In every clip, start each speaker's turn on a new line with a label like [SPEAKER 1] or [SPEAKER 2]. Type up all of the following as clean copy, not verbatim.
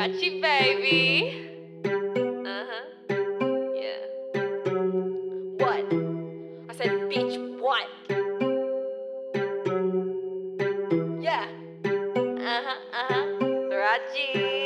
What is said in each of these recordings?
[SPEAKER 1] Rachi baby. Yeah. What? I said, bitch, what? Yeah. Rachi.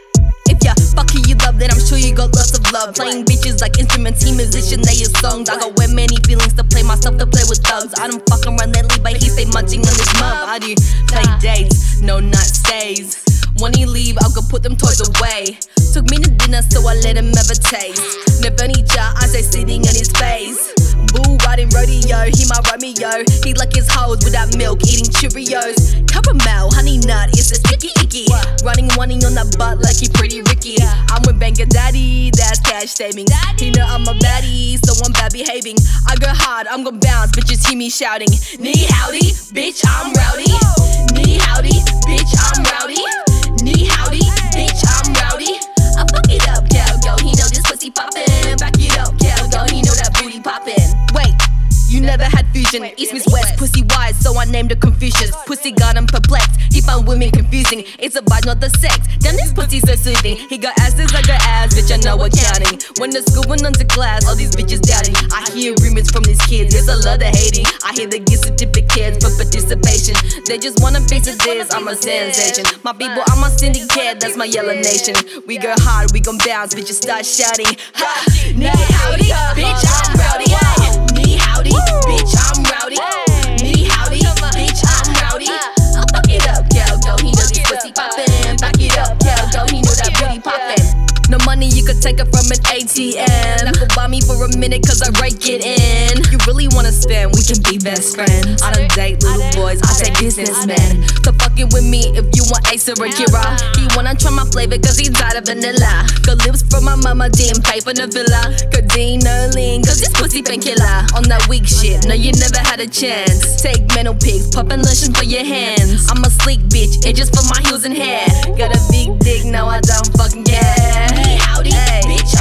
[SPEAKER 2] If ya fuck who you love, then I'm sure you got lots of love. Playing bitches like instruments, he musician, they your songs. I got way many feelings to play myself, to play with thugs. I don't fuck around lately, but he stay munching on this mug. I do play dates, no night stays. When he leave, I'll go put them toys away. Took me to dinner, so I let him have a taste. Never need ya, I say sitting in his face. Bull riding rodeo, he my Romeo. He like his hoes without milk, eating Cheerios. Caramel, honey nut, it's a sticky icky. Running on that butt like he pretty Ricky. I'm with Banker Daddy, that's cash saving. He know I'm a baddie, so I'm bad behaving. I go hard, I'm gon' bounce, bitches hear me shouting. Knee howdy, bitch, I'm rowdy. Knee howdy, bitch, I'm rowdy. Knee howdy, bitch, I'm rowdy. I fuck it up, cowgirl, he know this pussy poppin'. Back it up, cowgirl, he know that booty poppin'. Wait, you never had fusion, East meets West, pussy wise, so I named her Confucius. Pussy got him perplexed, he found women confusing. It's a vibe, not the sex, damn this pussy so soothing. He got asses, I got ass, bitch, I know what counting. When the school went onto glass, all these bitches doubting. I hear rumors from these kids, there's a lot of hating. I hear they get certificates for participation. They just want a piece of this, I'm a sensation. My people, I'm a syndicate, that's my yellow nation. We go hard, we gon' bounce, bitches start shouting. Ha! Knee howdy, bitch, I'm rowdy. Knee howdy, bitch, I'm rowdy. Knee howdy, bitch, I'm rowdy. I'll fuck it up, cowgirl, he know this pussy poppin'. Back it up, cowgirl, he know that booty poppin'. No money, you could take it from an ATM. I could buy me for a minute cause I rake it in. You really wanna spend, we can be best friends. I don't date little boys, I date businessmen. So fuck it with me if you want Ace or Akira. He wanna try my flavor cause he's out of vanilla. Got lips from my mama, didn't pay for the villa. Codeine, no lean, cause this pussy painkiller. On that weak shit, no you never had a chance. Take mental pics, poppin' lotion for your hands. I'm a sleek bitch, edges for my heels and hair. Got a big dick, no I don't fucking care. Howdy, bitch,